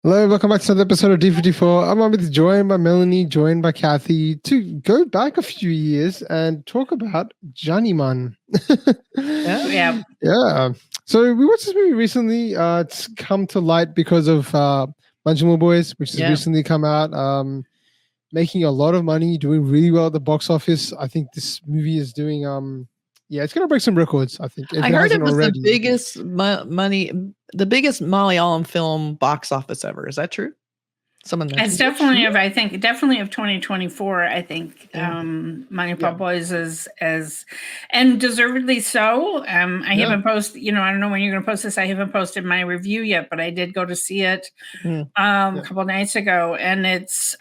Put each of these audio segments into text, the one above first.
Hello, welcome back to another episode of D54. I'm on with joined by Melanie, joined by Kathy to go back a few years and talk about Johnny Man. Yeah. Yeah. So we watched this movie recently. It's come to light because of Manjimal Boys, which has recently come out, making a lot of money, doing really well at the box office. I think this movie is doing it's gonna break some records. I think I heard it was the biggest money, the biggest Malayalam film box office ever. Is that true? Someone mentioned it's definitely of, I think, definitely of 2024. I think Manipal Boys is as, and deservedly so. I haven't posted, I don't know when you're going to post this. I haven't posted my review yet, but I did go to see it a couple nights ago, and it's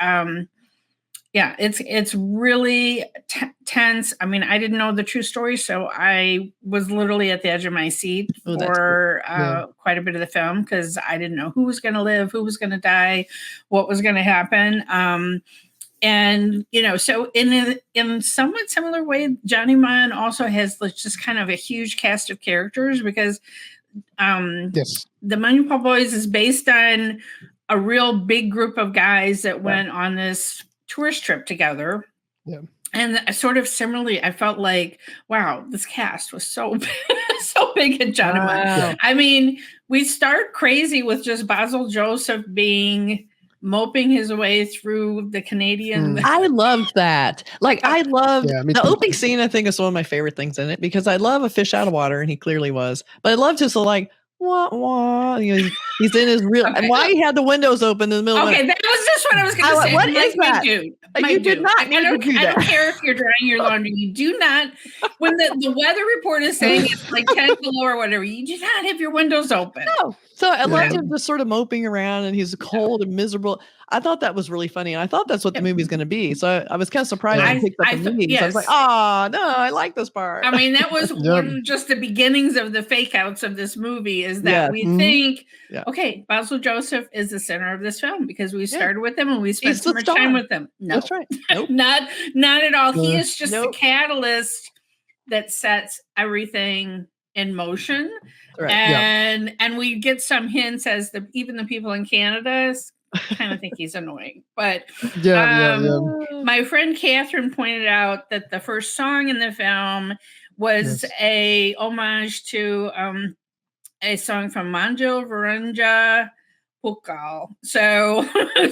it's really tense. I mean, I didn't know the true story, so I was literally at the edge of my seat for quite a bit of the film because I didn't know who was going to live, who was going to die, what was going to happen. And so in somewhat similar way, Johnny Man also has just kind of a huge cast of characters because the Manipal Boys is based on a real big group of guys that went on this tourist trip together. And sort of similarly, I felt like, wow, this cast was so big at Johnny Man. I mean, we start crazy with just Basil Joseph moping his way through the Canadian. I loved that. I loved the opening scene. I think is one of my favorite things in it because I love a fish out of water, and he clearly was. But I loved his wah, wah. He's in his real, and why he had the windows open in the middle. Okay, that was just what I was going to say. What is that? You did not. I don't care if you're drying your laundry. You do not. When the weather report is saying it's like 10 below or whatever, you do not have your windows open. No. So I loved him just sort of moping around, and he's cold and miserable. I thought that was really funny, and I thought that's what the movie's going to be. So I was kind of surprised when I picked up the movie. So I was like, "Oh no, I like this part." I mean, that was just the beginnings of the fake outs of this movie. Is that we think, okay, Basil Joseph is the center of this film because we started with him and we spent so much time with him. No, that's right. Nope. not at all. He is just the catalyst that sets everything in motion. Right. And we get some hints as even the people in Canada kind of think he's annoying. But my friend Catherine pointed out that the first song in the film was a homage to a song from Manjil Varunja Pukal. So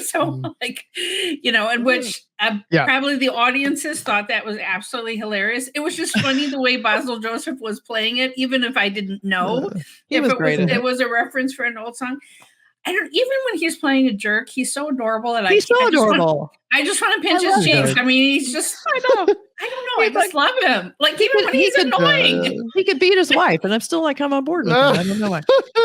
in which probably the audiences thought that was absolutely hilarious. It was just funny the way Basil Joseph was playing it, even if I didn't know it was a reference for an old song. Even when he's playing a jerk, he's so adorable. And he's so adorable. I just want to pinch his cheeks. I mean, he's just, I don't know. I just love him. Like, even when he's annoying. He could beat his wife, and I'm still like, I'm on board with him. I don't know why.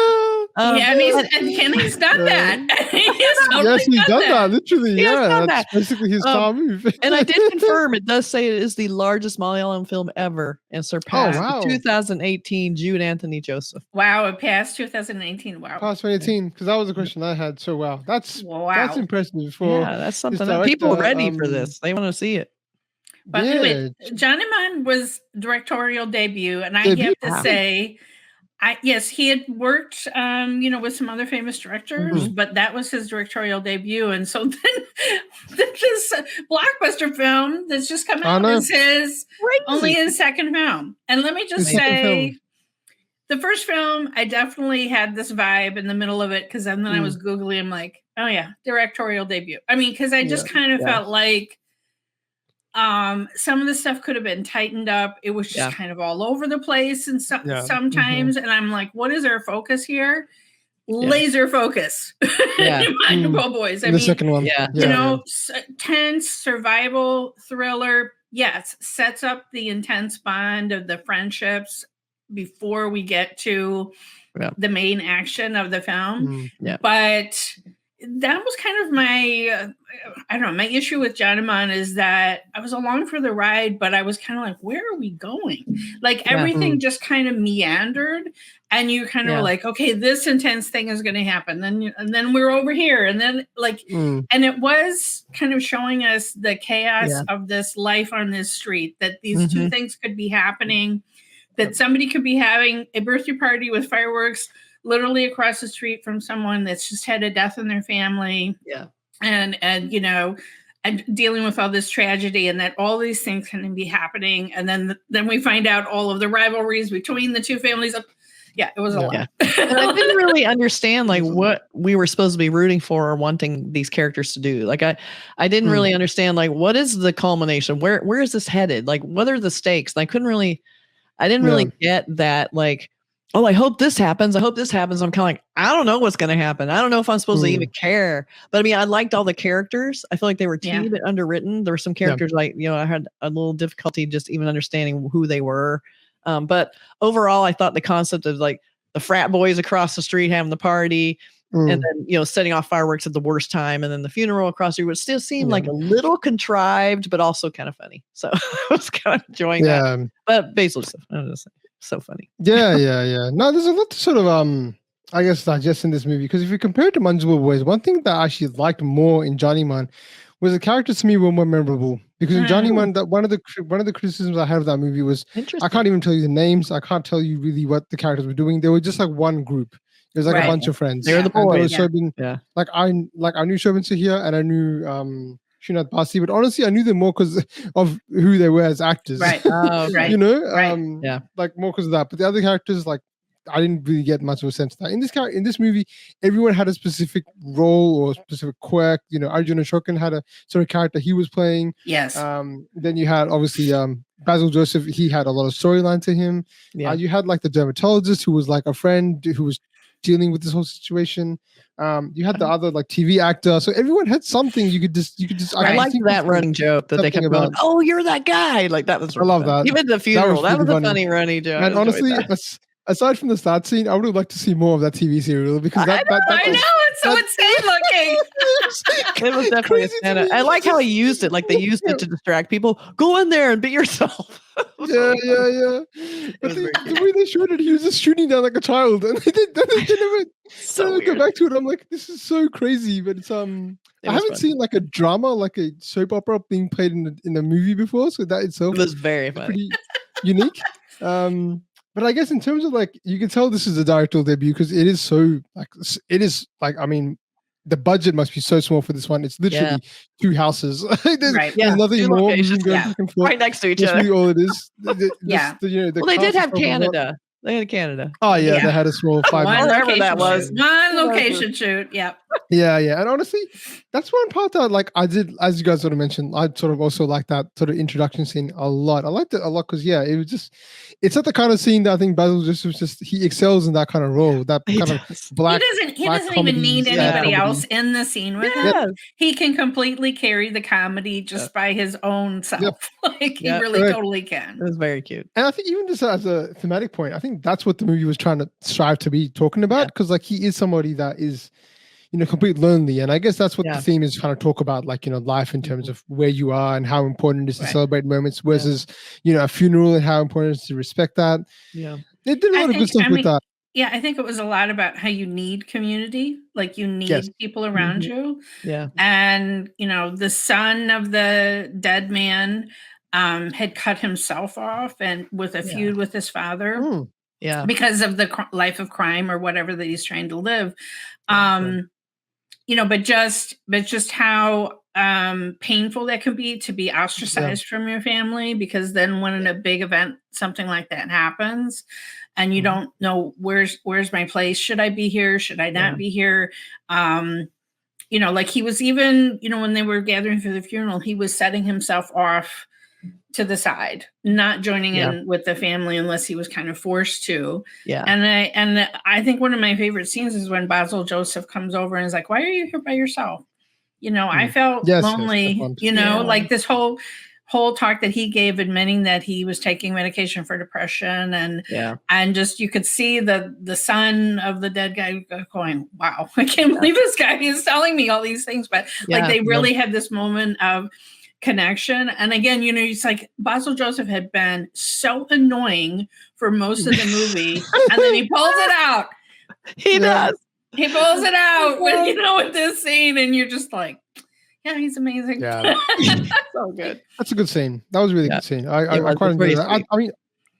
He's done that. He's done that. Literally, that's basically his star move. And I did confirm it does say it is the largest Malayalam film ever and surpassed the 2018 Jude Anthony Joseph. Wow, it passed 2018. Wow. Past 2018, because that was a question I had. So that's impressive. That's something that people are ready for this. They want to see it. But anyway, Johnny Man was directorial debut, and I have to say, he had worked, with some other famous directors, but that was his directorial debut. And so then this blockbuster film that's just come out is only his second film. And let me just say, the first film, I definitely had this vibe in the middle of it because then I was Googling, I'm like, oh yeah, directorial debut. I mean, because I just kind of felt like some of the stuff could have been tightened up. It was just kind of all over the place and sometimes. And I'm like, what is our focus here? Laser focus. Manipal Boys. I mean, second one. Tense survival thriller. Yes, sets up the intense bond of the friendships before we get to the main action of the film. But that was kind of my, my issue with Johnny Man is that I was along for the ride, but I was kind of like, where are we going? Like everything just kind of meandered, and you kind of were like, okay, this intense thing is going to happen. And then we're over here. And then and it was kind of showing us the chaos of this life on this street, that these two things could be happening, that somebody could be having a birthday party with fireworks, literally across the street from someone that's just had a death in their family. Yeah. And and dealing with all this tragedy, and that all these things can be happening. And then we find out all of the rivalries between the two families. Yeah, it was a lot. And I didn't really understand like what we were supposed to be rooting for or wanting these characters to do. Like I didn't really understand like what is the culmination? Where is this headed? Like what are the stakes? And I didn't really get that like, oh, I hope this happens. I hope this happens. I'm kind of like, I don't know what's going to happen. I don't know if I'm supposed to even care. But I mean, I liked all the characters. I feel like they were teeny bit underwritten. There were some characters like, I had a little difficulty just even understanding who they were. But overall, I thought the concept of like the frat boys across the street having the party and then, setting off fireworks at the worst time and then the funeral across the street would still seem like a little contrived, but also kind of funny. So I was kind of enjoying that. But Basil stuff, I don't know, so funny. Yeah. No, there's a lot to sort of I guess digest in this movie, because if you compare it to Manjimup Boys, one thing that I actually liked more in Johnny Man was the characters to me were more memorable. Because in Johnny Man, that one of the criticisms I had of that movie was I can't even tell you the names. I can't tell you really what the characters were doing. They were just like one group. It was like a bunch of friends. They were the boys. Like I knew Shobhan Sahia and I knew Srinath Basi, but honestly, I knew them more because of who they were as actors. Right. Right. Like more because of that. But the other characters, like, I didn't really get much of a sense of that. In this movie, everyone had a specific role or specific quirk. Arjun Ashokan had a sort of character he was playing. Yes. Then you had obviously Basil Joseph. He had a lot of storyline to him. Yeah. You had like the dermatologist who was like a friend who was dealing with this whole situation. You had the other like TV actor. So everyone had something you could just. I liked that running joke that they kept going. Oh, you're that guy. Like that was. I love that. Even the funeral. That was a funny running joke. And honestly, aside from the start scene, I would have liked to see more of that TV serial because I know it's so insane looking. It was definitely a stand-up. I like how he used it. Like they used it to distract people. Go in there and be yourself. Yeah. But the way they showed it, he was just shooting down like a child, and they never go back to it. I'm like, this is so crazy. But it's I haven't seen like a drama, like a soap opera being played in a movie before, so that itself it was very funny, pretty unique. But I guess in terms of like, you can tell this is a directorial debut because it is I mean, the budget must be so small for this one. It's literally two houses. There's nothing more. Right next to each other. That's really all it is. They did have Canada. They had Canada. Oh yeah, they had a small 5 whatever that was. One location shoot. Yep. Yeah. And honestly, that's one part that like I did, as you guys sort of mentioned, I sort of also like that sort of introduction scene a lot. I liked it a lot because it was just, it's not the kind of scene that I think Basil he excels in that kind of role. That kind of black. He doesn't even need anybody else in the scene with him. He can completely carry the comedy just by his own self. Like he really totally can. It was very cute. And I think even just as a thematic point, I think that's what the movie was trying to strive to be talking about, because like he is somebody that is completely lonely, and I guess that's what the theme is trying to talk about, like life in terms of where you are and how important it is to celebrate moments versus a funeral and how important it is to respect that. They did a lot of good stuff with that. I think it was a lot about how you need community, like you need people around you. And the son of the dead man had cut himself off and with a feud with his father. Because of the life of crime or whatever that he's trying to live. But just how painful that can be to be ostracized from your family, because then when in a big event, something like that happens and you don't know where's my place. Should I be here? Should I not be here? Like he was even, when they were gathering for the funeral, he was setting himself off to the side, not joining in with the family unless he was kind of forced to. And I think one of my favorite scenes is when Basil Joseph comes over and is like, why are you here by yourself? I felt lonely, like this whole talk that he gave admitting that he was taking medication for depression and just, you could see the son of the dead guy going, wow, I can't believe this guy is telling me all these things. But like they really had this moment of connection. And again, it's like Basil Joseph had been so annoying for most of the movie, and then he pulls it out. He does. He pulls it out when with this scene, and you're just like, yeah, he's amazing. Yeah, so good. That's a good scene. That was a really good scene. I quite enjoyed that. I mean,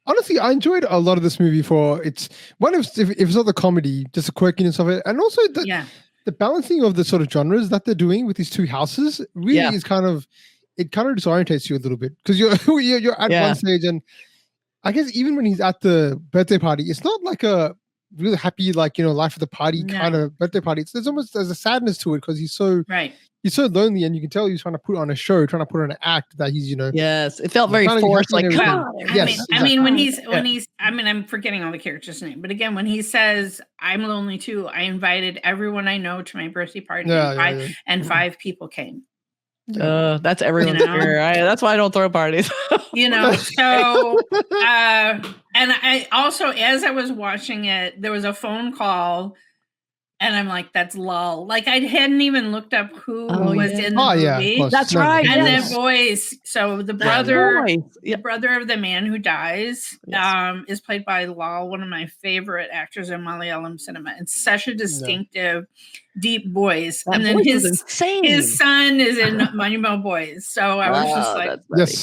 honestly, I enjoyed a lot of this movie for it's one of if it's not the comedy, just the quirkiness of it, and also the balancing of the sort of genres that they're doing with these two houses really is kind of disorientates you a little bit because you're at one stage, and I guess even when he's at the birthday party, it's not like a really happy, like, life of the party kind of birthday party. There's a sadness to it because he's so lonely, and you can tell he's trying to put on a show, trying to put on an act that he's, Yes, it felt very forced. Like, come on. I mean, when he's, I'm forgetting all the characters' name, but again, when he says, "I'm lonely too," I invited everyone I know to my birthday party, and 5 people came. That's everyone's fear. That's why I don't throw parties. So and I also, as I was watching it, there was a phone call, and I'm like, that's Lal. Like, I hadn't even looked up who was in the movie. That's right. And that voice. So the brother, the brother of the man who dies, is played by Lal, one of my favorite actors in Malayalam cinema. It's such a distinctive, deep voice. That and then his son is in Monumental Boys. So I was just like,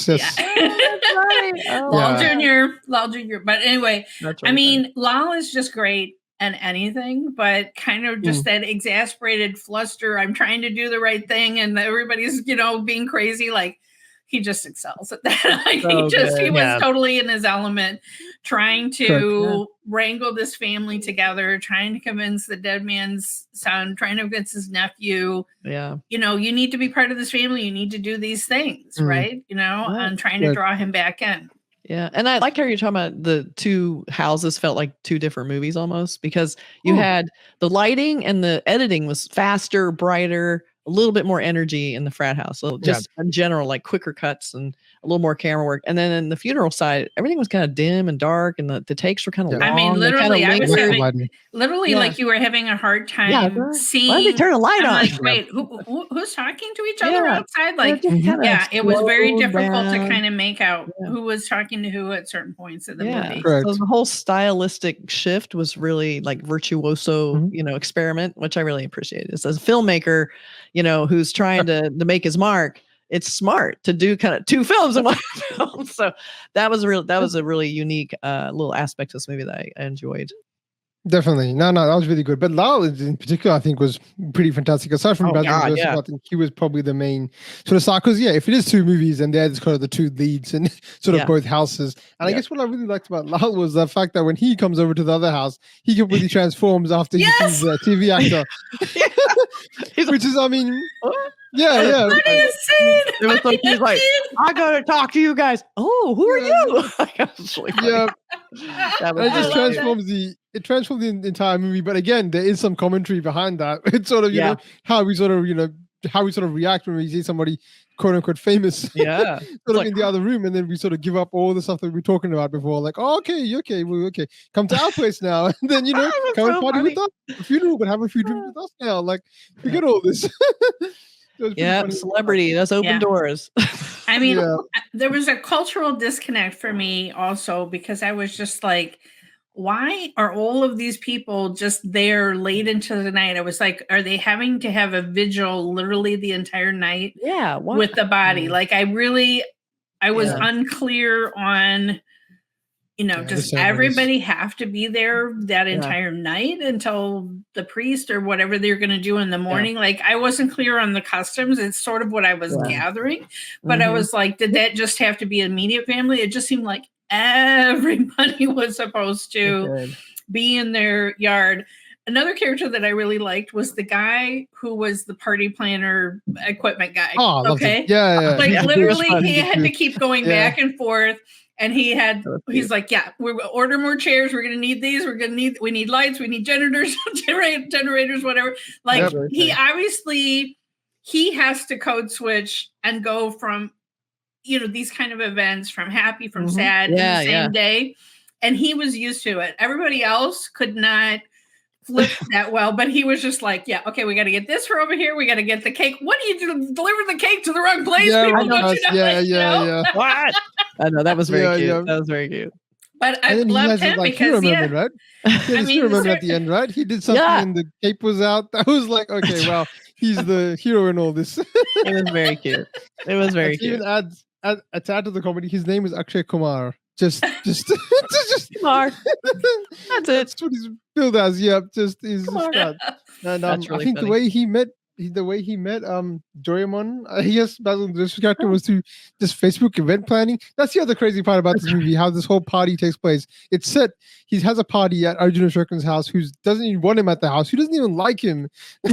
Lal Jr. But anyway, I mean, Lal is just great and anything, but kind of just that exasperated fluster. I'm trying to do the right thing, and everybody's, being crazy. Like, he just excels at that. He was totally in his element, trying to wrangle this family together, trying to convince the dead man's son, trying to convince his nephew. Yeah. You need to be part of this family. You need to do these things, right? And trying to draw him back in. Yeah. And I liked how you're talking about the two houses felt like two different movies almost, because you had the lighting and the editing was faster, brighter, a little bit more energy in the frat house. So just in general, like quicker cuts and a little more camera work. And then in the funeral side, everything was kind of dim and dark, and the takes were kind of long. I mean, literally, I was having, like you were having a hard time seeing. Why did they turn the light on? Like, wait, who's talking to each other outside? Like, it was very difficult to kind of make out who was talking to who at certain points in the movie. So the whole stylistic shift was really like virtuoso, experiment, which I really appreciated. As a filmmaker, who's trying to make his mark, it's smart to do kind of 2 films in one film. So that was a really unique little aspect of this movie that I enjoyed. Definitely. No, that was really good. But Lal in particular, I think, was pretty fantastic. Aside from I think he was probably the main sort of star. Because if it is 2 movies and they're kind of the 2 leads in sort of both houses. And I guess what I really liked about Lal was the fact that when he comes over to the other house, he completely transforms after he sees a TV actor. Which is, I mean... Yeah. It was like he's like, I gotta talk to you guys. Oh, who are you? It just transforms the entire movie. But again, there is some commentary behind that. It's sort of how we sort of react when we see somebody quote unquote famous in the other room, and then we sort of give up all the stuff that we were talking about before, like, okay, come to our place now, and then come and party with us, a funeral, but have a few drinks with us now, like, forget all this. Celebrity, that's open doors. I mean, there was a cultural disconnect for me also, because I was just like, why are all of these people just there late into the night? I was like, are they having to have a vigil literally the entire night with the body? Like, I was unclear on, does everybody have to be there that entire night until the priest or whatever they're going to do in the morning? Like, I wasn't clear on the customs. It's sort of what I was gathering, but I was like, did that just have to be immediate family? It just seemed like everybody was supposed to be in their yard. Another character that I really liked was the guy who was the party planner equipment guy. Oh, okay. Like, literally, he had to keep going back and forth. And he's like, we're going to order more chairs. We're going to need these. We need lights. We need generators, whatever. Like, he obviously, he has to code switch and go from, these kind of events, from happy, from sad in the same day. And he was used to it. Everybody else could not flip that well, but he was just like, okay, we got to get this for over here. We got to get the cake. What do you do? Deliver the cake to the wrong place? What? I know, that was very cute. That was very cute. But I loved him because right? I mean, remember at the end, right? He did something and the cape was out. That was like, okay, well, he's the hero in all this. It was very cute. It was very cute. Even to add to the comedy, his name is Akshay Kumar. just Kumar. That's it. That's what he's billed as. Yep, just he's Kumar. And That's really I think funny. the way he met Doraemon, I guess Basil Doshi's character was through this Facebook event planning. That's the other crazy part about this movie, how this whole party takes place. It's set, he has a party at Arjun Ashokan's house, who doesn't even want him at the house, who doesn't even like him.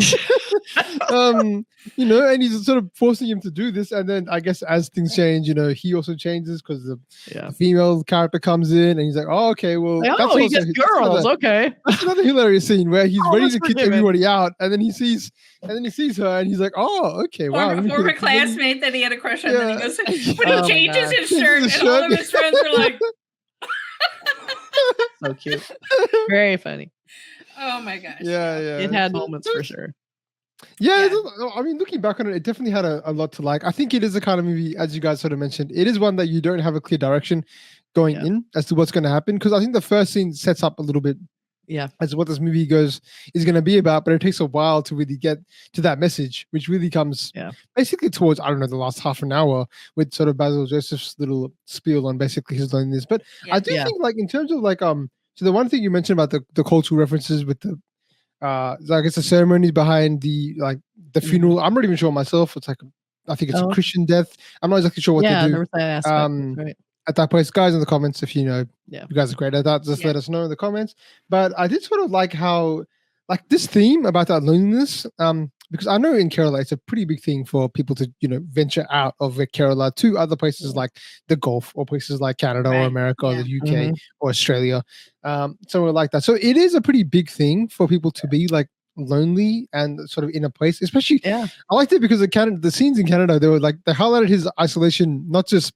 And he's sort of forcing him to do this. And then I guess as things change, he also changes because the female character comes in and he's like, oh, okay, well, he gets girls. Okay. That's another hilarious scene where he's ready to kick everybody out, and then he sees her, and he's like, "Oh, okay, wow." Former classmate that he had a crush on. Then he goes, when he changes his shirt, and all of his friends are like, "So cute, very funny." Oh my gosh! Yeah. It had moments for sure. Yeah, I mean, looking back on it, it definitely had a lot to like. I think it is a kind of movie, as you guys sort of mentioned, it is one that you don't have a clear direction going in as to what's going to happen, because I think the first scene sets up a little bit as what this movie is going to be about, but it takes a while to really get to that message, which really comes basically towards, I don't know, the last half an hour with sort of Basil Joseph's little spiel on basically his loneliness. But I do think, like, in terms of like so the one thing you mentioned about the cultural references with the I guess the ceremonies behind the funeral, I'm not even sure myself. It's like, I think it's a Christian death. I'm not exactly sure what they do. That aspect, right. At that place, guys, in the comments, if you know, you guys are great at that, just let us know in the comments. But I did sort of like how, like, this theme about that loneliness, because I know in Kerala it's a pretty big thing for people to, venture out of Kerala to other places like the Gulf, or places like Canada or America or the UK or Australia, somewhere like that. So it is a pretty big thing for people to be like lonely and sort of in a place, especially. I liked it because the scenes in Canada, they highlighted his isolation, not just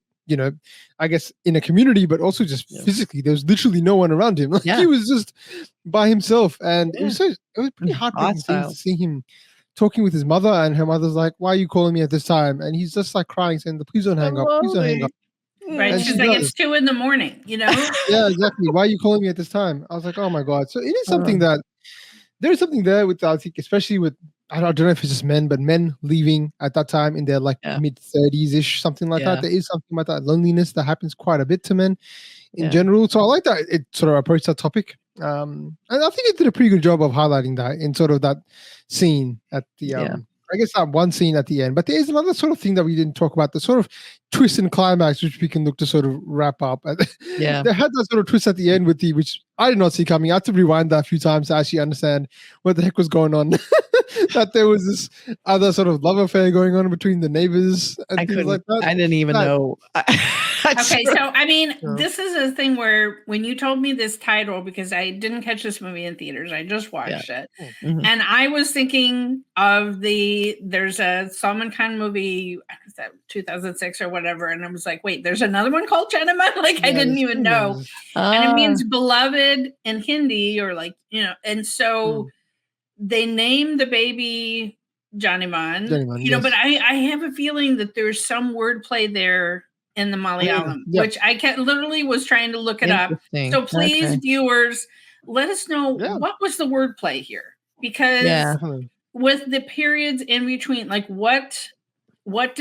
I guess in a community, but also just physically. There was literally no one around him. He was just by himself, and it was pretty heartbreaking to see him talking with his mother, and her mother's like, "Why are you calling me at this time?" And he's just like crying, saying, "Please don't hang up, please don't hang up." Right, she's like, "It's 2 a.m, Yeah, exactly. Why are you calling me at this time? I was like, "Oh my god!" So it is something that there is something there with, I think, especially with, I don't know if it's just men, but men leaving at that time in their mid-30s-ish, something like that. There is something about that loneliness that happens quite a bit to men in general. So I like that it sort of approached that topic. And I think it did a pretty good job of highlighting that in sort of that scene at the, I guess that one scene at the end. But there is another sort of thing that we didn't talk about, the sort of twist and climax, which we can look to sort of wrap up. They had that sort of twist at the end which I did not see coming. I had to rewind that a few times to actually understand what the heck was going on. That there was this other sort of love affair going on between the neighbors and things like that. I didn't even know. Okay, so I mean, this is a thing where when you told me this title, because I didn't catch this movie in theaters, I just watched it, and I was thinking of there's a Salman Khan movie, 2006 or whatever, and I was like, wait, there's another one called Janama? Like, I didn't even know, and it means beloved in Hindi, or like, and so they named the baby Janiman, but I have a feeling that there's some wordplay there in the Malayalam, which I literally was trying to look it up. So please, viewers, let us know what was the wordplay here, because with the periods in between, like what were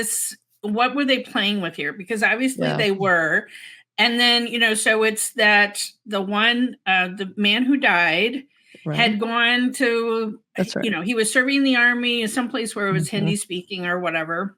they playing with here? Because obviously they were, and then so it's that the man who died had gone to, he was serving in the army in some place where it was Hindi speaking or whatever.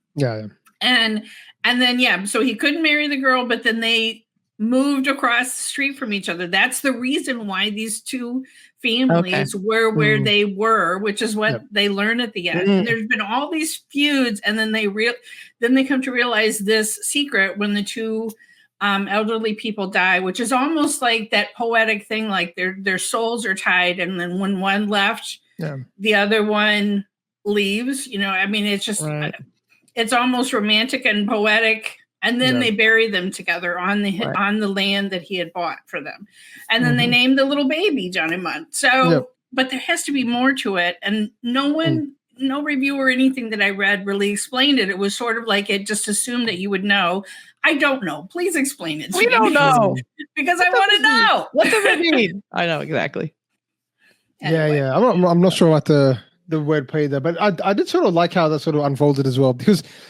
And then, so he couldn't marry the girl, but then they moved across the street from each other. That's the reason why these two families were where they were, which is what they learn at the end. And there's been all these feuds, and then they come to realize this secret when the two elderly people die, which is almost like that poetic thing, like their souls are tied, and then when one left, the other one leaves. I mean, it's just it's almost romantic and poetic. And then they bury them together on the land that he had bought for them, and then they named the little baby Johnny Munn. So, but there has to be more to it, and no review or anything that I read really explained it. It was sort of like it just assumed that you would know. I don't know. Please explain it. We don't know because I want to know. What does it mean? I know exactly. Anyway. I'm not sure what the word play there, but I did sort of like how that sort of unfolded as well, because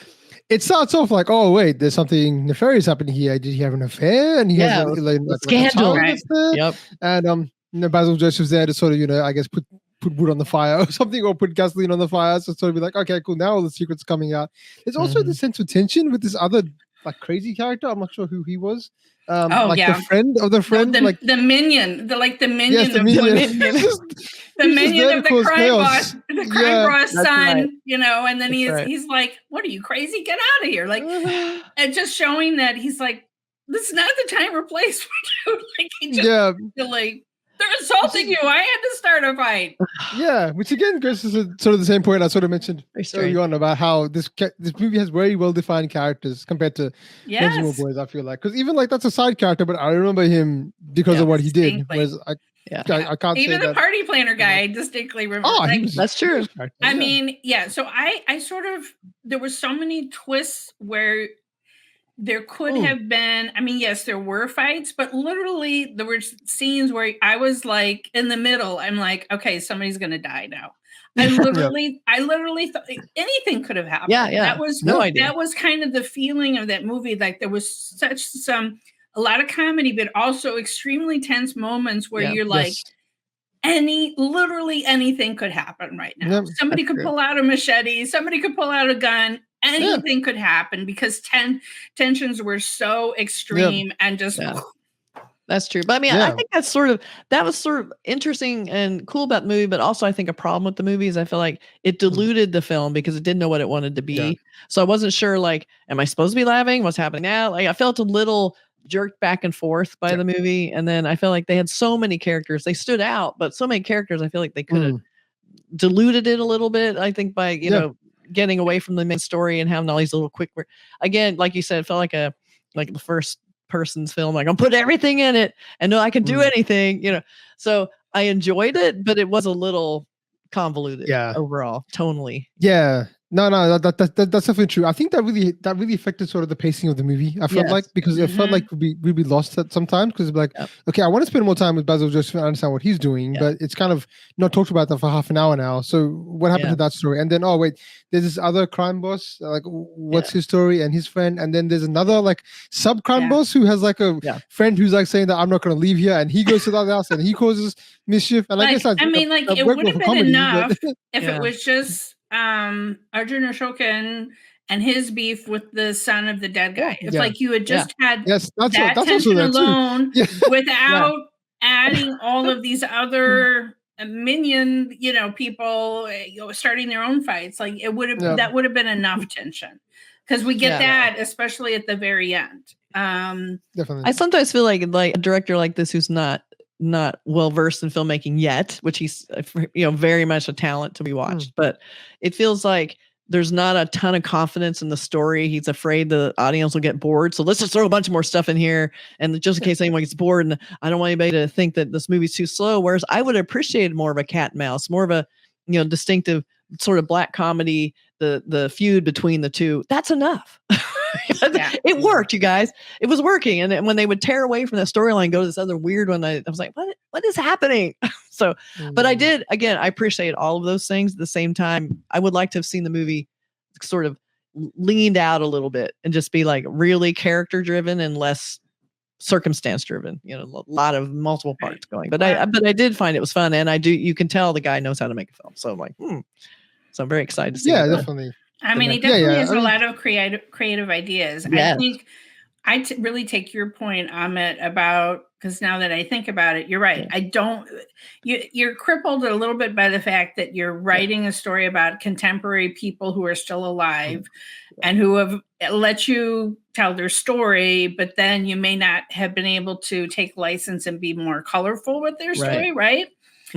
it starts off like, oh wait, there's something nefarious happening here. Did he have an affair? And he has like scandal. Right. Yep. And Basil Joseph's there to sort of, I guess put wood on the fire or something, or put gasoline on the fire. So sort of be like, okay, cool. Now all the secrets coming out. There's also the sense of tension with this other like crazy character. I'm not sure who he was. The friend of the friend, the minion, the minion, yes, the minion. The minion of the crime boss, son, right. and then he's like, "What are you crazy? Get out of here!" Like, and just showing that he's like, "This is not the time or place for you." Like, he just they're assaulting you. I had to start a fight. Yeah, which again goes to sort of the same point I sort of mentioned early on about how this movie has very well defined characters compared to Benjamin Boys. I feel like because even like that's a side character, but I remember him because of what he did. Whereas I can't even say the party planner guy. I distinctly remember. Oh, that's true. I mean, So I sort of there were so many twists where. There could have been, I mean, yes, there were fights, but literally there were scenes where I was like in the middle. I'm like, okay, somebody's going to die now. I literally thought anything could have happened. Yeah. That was no idea. That was kind of the feeling of that movie. Like there was a lot of comedy, but also extremely tense moments where you're like, literally anything could happen right now. Yep, somebody could pull out a machete. Somebody could pull out a gun. Anything could happen because tensions were so extreme and just. Yeah. That's true. But I mean, I think that was sort of interesting and cool about the movie, but also I think a problem with the movie is I feel like it diluted the film because it didn't know what it wanted to be. Yeah. So I wasn't sure, like, am I supposed to be laughing? What's happening now? Like, I felt a little jerked back and forth by the movie. And then I felt like they had so many characters. They stood out, but so many characters, I feel like they could have diluted it a little bit, I think, by, you know, getting away from the main story and having all these little quick again, like you said, it felt like the first person's film, like I'm putting everything in it and no, I can do anything, you know. So I enjoyed it, but it was a little convoluted overall, tonally. Yeah. No, that's definitely true. I think that really affected sort of the pacing of the movie. I felt like because it felt like we'd be lost at sometimes because like, okay, I want to spend more time with Basil Joseph and understand what he's doing, but it's kind of not talked about that for half an hour now. So what happened to that story? And then wait, there's this other crime boss. Like, what's his story and his friend? And then there's another like sub crime boss who has like a friend who's like saying that I'm not going to leave here, and he goes to the other house and he causes mischief. And like, I mean, it would have been enough if it was just. Arjun Ashokan and his beef with the son of the dead guy. If like you had just had that's tension alone without adding all of these other minion, people starting their own fights, like it would have that would have been enough tension because we get that especially at the very end. Definitely. I sometimes feel like a director like this who's not well versed in filmmaking yet, which he's very much a talent to be watched, but it feels like there's not a ton of confidence in the story. He's afraid the audience will get bored, so let's just throw a bunch more stuff in here, and just in case anyone gets bored, and I don't want anybody to think that this movie's too slow. Whereas I would appreciate more of a cat and mouse, more of a distinctive sort of black comedy, the feud between the two. That's enough. It worked, you guys. It was working. And when they would tear away from that storyline, go to this other weird one, I was like, what is happening? So, but I appreciate all of those things. At the same time, I would like to have seen the movie sort of leaned out a little bit and just be like really character driven and less circumstance driven, a lot of multiple parts going. But I did find it was fun. And you can tell the guy knows how to make a film. So I'm like, So I'm very excited to see it. Yeah, definitely. I mean, he definitely has a lot of creative ideas. Yes. I think I really take your point, Amit, about because now that I think about it, you're right. You're crippled a little bit by the fact that you're writing a story about contemporary people who are still alive and who have let you tell their story, but then you may not have been able to take license and be more colorful with their story, right?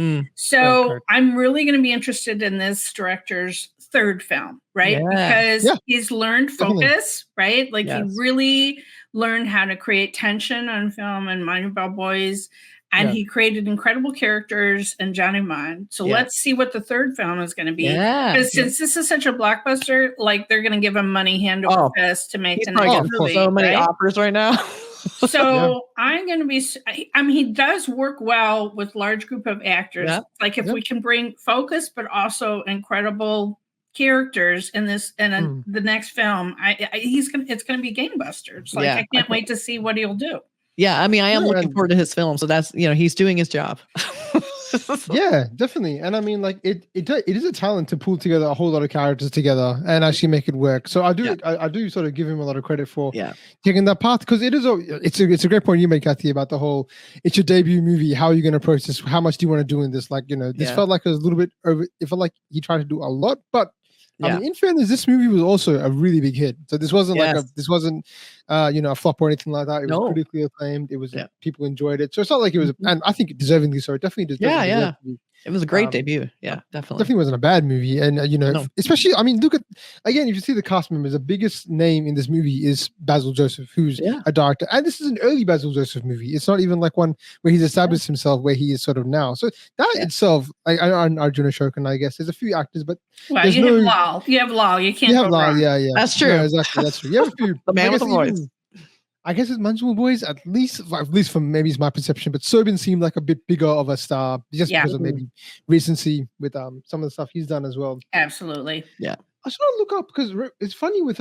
So I'm really going to be interested in this director's third film, right? Because he's learned focus, right? Like he really learned how to create tension on film and Moneyball Boys, and he created incredible characters in Johnny Mon. So let's see what the third film is going to be. Because since this is such a blockbuster, like they're going to give him money hand over fist to make the next movie. So many offers right now. So I'm going to be, he does work well with large group of actors. Like if we can bring focus, but also incredible characters in this and the next film. It's gonna be gangbusters. Like I can't wait to see what he'll do. Yeah, I mean, I am looking forward to his film, so that's he's doing his job. Yeah, definitely. And I mean, like it is a talent to pull together a whole lot of characters together and actually make it work. So I do sort of give him a lot of credit for taking that path, because it's a great point you make, Kathy, about the whole it's your debut movie. How are you going to approach this? How much do you want to do in this? Like, this felt like it was a little bit over. It felt like he tried to do a lot, but I mean, in fairness, this movie was also a really big hit. So this wasn't a flop or anything like that. It was critically acclaimed. It was people enjoyed it. So it's not like it was, and I think deservingly so. It definitely deserved. It was a great debut. Yeah, definitely. Definitely wasn't a bad movie. And, especially, I mean, look at, again, if you see the cast members, the biggest name in this movie is Basil Joseph, who's a director. And this is an early Basil Joseph movie. It's not even like one where he's established himself where he is sort of now. So that itself, Arjuna Ashokan, I guess, there's a few actors, but you have Lal. You have Lal. You can't go wrong. Yeah. That's true. No, exactly. That's true. You have a few. The man with the voice. I guess it's Manjimal Boys, at least from maybe it's my perception, but Sobin seemed like a bit bigger of a star just because of maybe recency with some of the stuff he's done as well. Absolutely. Yeah. I should look up, because it's funny with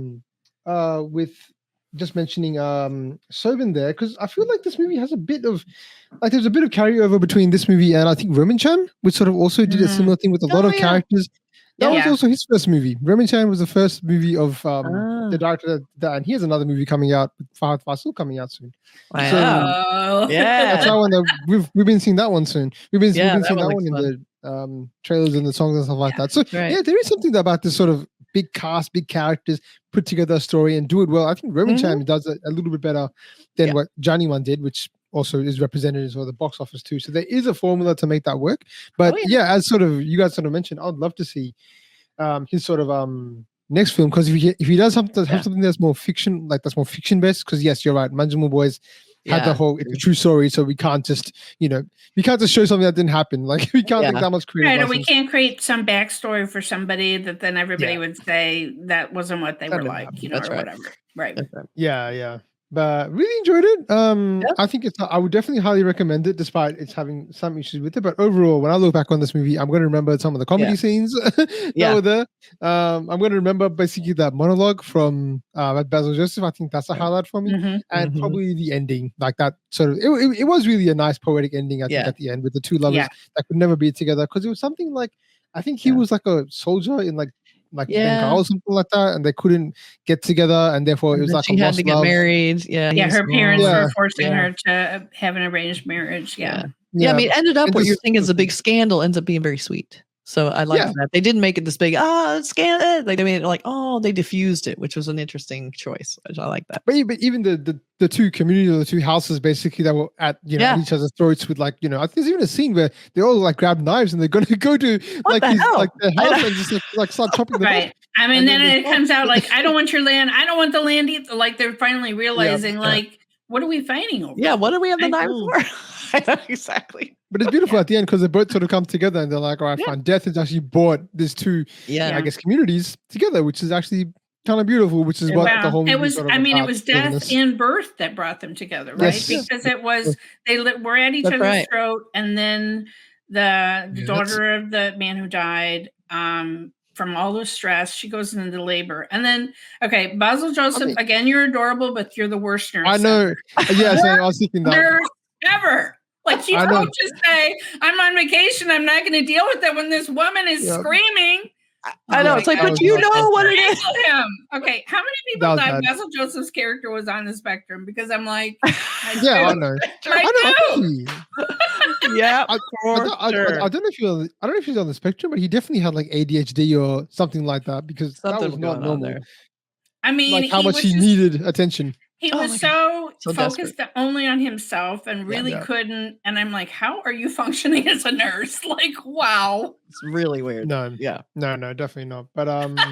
just mentioning Sobin there, because I feel like this movie has a bit of there's a bit of carryover between this movie and I think Roman Chan, which sort of also did a similar thing with a lot of characters. That was also his first movie. Roman Chan was the first movie of the director, and he has another movie coming out with Fahad Fasil coming out soon. Wow. So, that's that one that we've been seeing that one soon. We've been seeing that one in the trailers and the songs and stuff like that. So there is something about this sort of big cast, big characters, put together a story and do it well. I think Roman Chan does it a little bit better than what Johnny One did, which also is represented for the box office too. So there is a formula to make that work. But as sort of you guys sort of mentioned, I'd love to see his sort of next film, because if he does something that's more fiction, that's more fiction based, because yes, you're right, Manjimal Boys had the whole it's a true story, so we can't just show something that didn't happen. Like we can't take that much creative. Right, or we can't create some backstory for somebody that then everybody would say that wasn't what they were like, or whatever. Right. Yeah. But really enjoyed it. I think I would definitely highly recommend it, despite it's having some issues with it. But overall, when I look back on this movie, I'm going to remember some of the comedy scenes that were there. I'm going to remember basically that monologue from Basil Joseph. I think that's a highlight for me, and probably the ending, like that sort of. It was really a nice poetic ending. I think at the end with the two lovers that could never be together, because it was something like I think he was like a soldier in like Bengal or something like that, and they couldn't get together, and therefore it was like she had to get married. Her parents were forcing her to have an arranged marriage. I mean, it ended up what you're thinking is a big scandal ends up being very sweet. So I like that they didn't make it this big scandal. Like they made it like they diffused it, which was an interesting choice. Which I like that. But even the two communities or the two houses basically that were at each other's throats with I think there's even a scene where they all like grab knives and they're going to go to their house and just like start chopping them up. I mean, then it comes out like, I don't want your land. I don't want the land either. Like they're finally realizing what are we fighting over? Yeah, what do we have the knives for? Exactly. But it's beautiful at the end because they both sort of come together and they're like, all right, fine. Death has actually brought these two, I guess, communities together, which is actually kind of beautiful, which is what the whole movie it was death and birth that brought them together, right? Because it was, they were at each other's throat, and then the daughter of the man who died, from all the stress, she goes into labor. And then, Basil Joseph, again, you're adorable, but you're the worst nurse. I know. Yeah, so I was thinking that. Nurse ever. Like, you don't just say, I'm on vacation, I'm not going to deal with it when this woman is screaming. I know. It's like, but you know what it is. Okay, how many people died? Basil Joseph's character was on the spectrum, because I'm like, I know. Yeah, I don't know if he's on the spectrum, but he definitely had like ADHD or something like that, because that was not normal there. I mean, like how much he needed attention. He was so focused only on himself and really couldn't. And I'm like, how are you functioning as a nurse? Like, wow. It's really weird. No, definitely not. But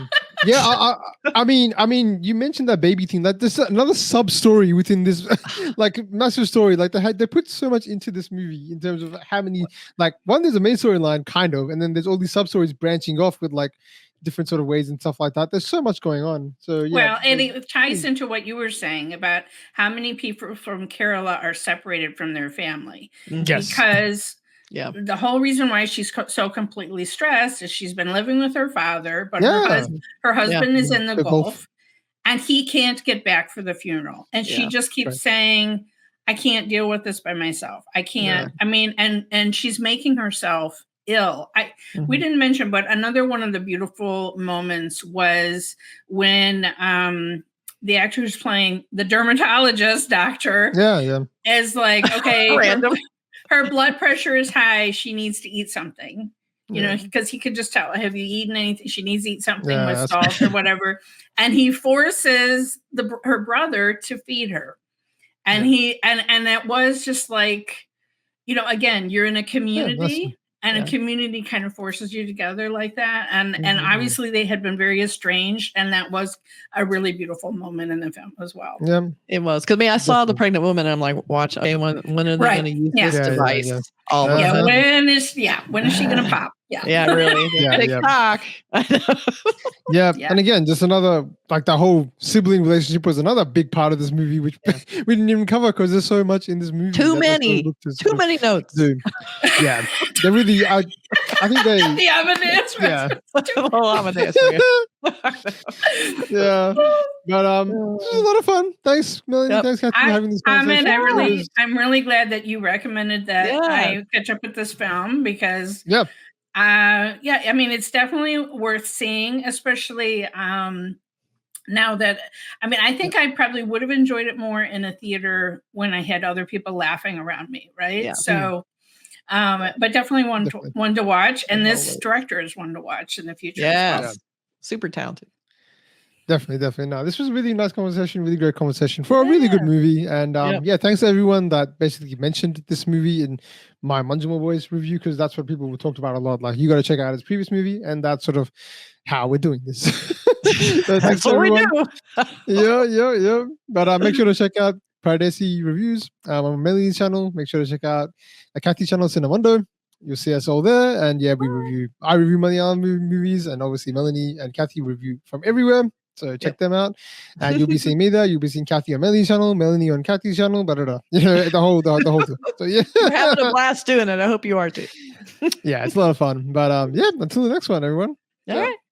I mean, you mentioned that baby thing. That there's another sub story within this, like massive story. Like they put so much into this movie in terms of how many. Like there's a main storyline kind of, and then there's all these sub stories branching off with like different sort of ways and stuff like that. There's so much going on. So and it ties into what you were saying about how many people from Kerala are separated from their family. Yes. Because Yeah. The whole reason why she's so completely stressed is she's been living with her father, but her husband is in the Gulf, and he can't get back for the funeral. And she just keeps saying, I can't deal with this by myself. I can't. I mean, and she's making herself ill. We didn't mention, but another one of the beautiful moments was when the actor who's playing the dermatologist doctor is like, okay, her blood pressure is high. She needs to eat something, you know, because he could just tell, have you eaten anything? She needs to eat something with salt or whatever. And he forces her brother to feed her. And and it was just like, you know, again, you're in a community and a community kind of forces you together like that. And obviously they had been very estranged, and that was a really beautiful moment in the film as well. Yeah, it was. Because I saw the pregnant woman and I'm like, watch, okay, when are they going to use this device? When is she going to pop? Yeah, really. TikTok. And again, just another, like, the whole sibling relationship was another big part of this movie, which we didn't even cover because there's so much in this movie. Too many notes. Yeah, they really. I think they. The Amadeus. Amadeus. But this was a lot of fun. Thanks, Melanie. Thanks, Kathy, for having this conversation. I'm really glad that you recommended that I catch up with this film, because I mean, it's definitely worth seeing, especially now that, I mean, I think I probably would have enjoyed it more in a theater when I had other people laughing around me, right? Yeah. So, but definitely one to watch, and this director is one to watch in the future. Yeah, super talented. Definitely. No, this was a really nice conversation, really great conversation for a really good movie. And thanks to everyone that basically mentioned this movie in my Manjuma Boys review, because that's what people talked about a lot. Like, you got to check out his previous movie, and that's sort of how we're doing this. So that's what we do. Yeah. But make sure to check out Paradesi Reviews on Melanie's channel. Make sure to check out Kathy's channel, Cinemundo. You'll see us all there. And I review Malayalam movies, and obviously Melanie and Kathy review from everywhere. So check them out, and you'll be seeing me there. You'll be seeing Kathy on Melanie's channel, Melanie on Kathy's channel, you know, the whole thing. So we're having a blast doing it. I hope you are too. It's a lot of fun. But until the next one, everyone. All right.